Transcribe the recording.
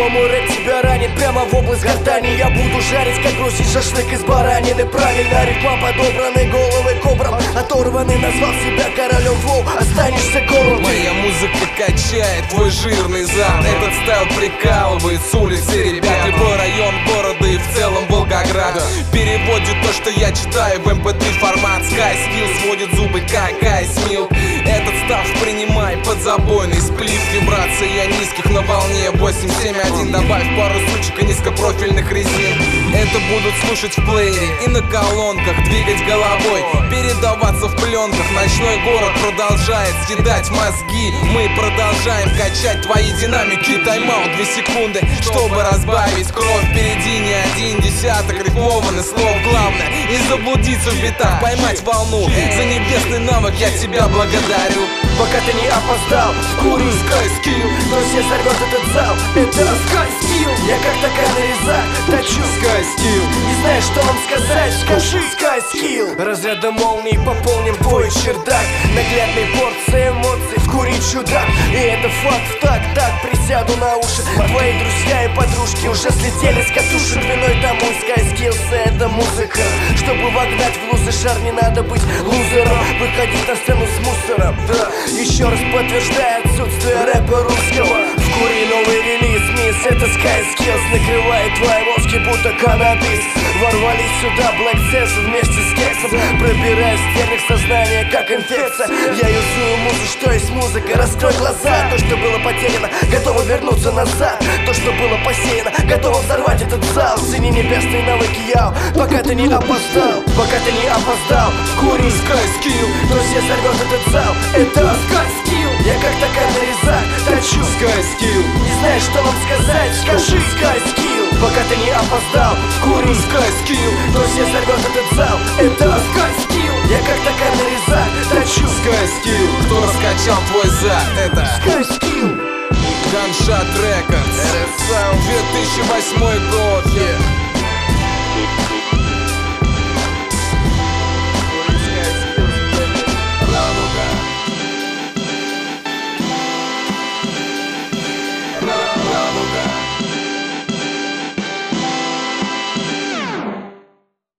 Но мой рэп тебя ранит прямо в область гортани. Я буду жарить, как грузить шашлык из баранины. Правильно, рифма подобраны, головы кобрам оторваны. Назвал себя королем флоу, останешься голым. Моя музыка качает твой жирный зад. Этот стайл прикалывает с улицы ребят. Любой район города и в целом Волгоград переводит то, что я читаю в MP3 формат. Sky Skill сводит зубы, какая смил. Этот став принимай под забойный сплив. Вибрация низких на волне 871. Добавь пару сучек и низкопрофильных резин. Это будут слушать в плеере и на колонках, двигать головой, передаваться в пленках. Ночной город продолжает съедать мозги. Мы продолжаем качать твои динамики. Тайм-аут 2 секунды, чтобы разбавить кровь. Впереди не один десяток рифмованных слов. Главное не заблудиться в битах, поймать волну. За небесный навык я тебя благодарю. Пока ты не опоздал, вкури Sky Skill, друзья сорвет этот зал. Это Sky Skill. Я как токарный резак точу Sky Skill. Не знаешь, что нам сказать? Скажи Sky Skill. Разрядом молний пополним твой чердак. Наглядной порцией эмоций вкури чудак. И это факт, так, присяду на уши. Твои друзья и подружки уже слетели с катушек. Виной тому Sky Skills — это музыка. Чтобы вогнать в лузы шар, не надо быть лузером. Выходить на сцену с мусором, да. Еще раз подтверждая отсутствие рэпа русского. Вкури новый релиз, мисс, это Sky Skills. Накрывает твои мозги, будто каннабис. Ворвались сюда Black Sense вместе с кексом. Пробирая стержень сознания, как инфекция. Я юзую музу, что есть музыка. Раскрой глаза, то, что было потеряно, готово вернуться назад. То, что было посеяно, готово взорвать этот зал. Цени небесные навыки, яу, пока ты не опоздал. Пока ты не опоздал, вкури Sky Skill. друзья сорвет этот зал. Это Sky Skill. Я как токарный резак точу Sky Skill. Не знаешь, что нам сказать? Скажи Sky Skill. Пока ты не опоздал, вкури Sky Skill. друзья сорвет этот зал. Это Sky Skill. Я как токарный резак точу Sky Skill. Кто раскачал твой зад? Это Sky Skill. Gunshot Records, 2008 год.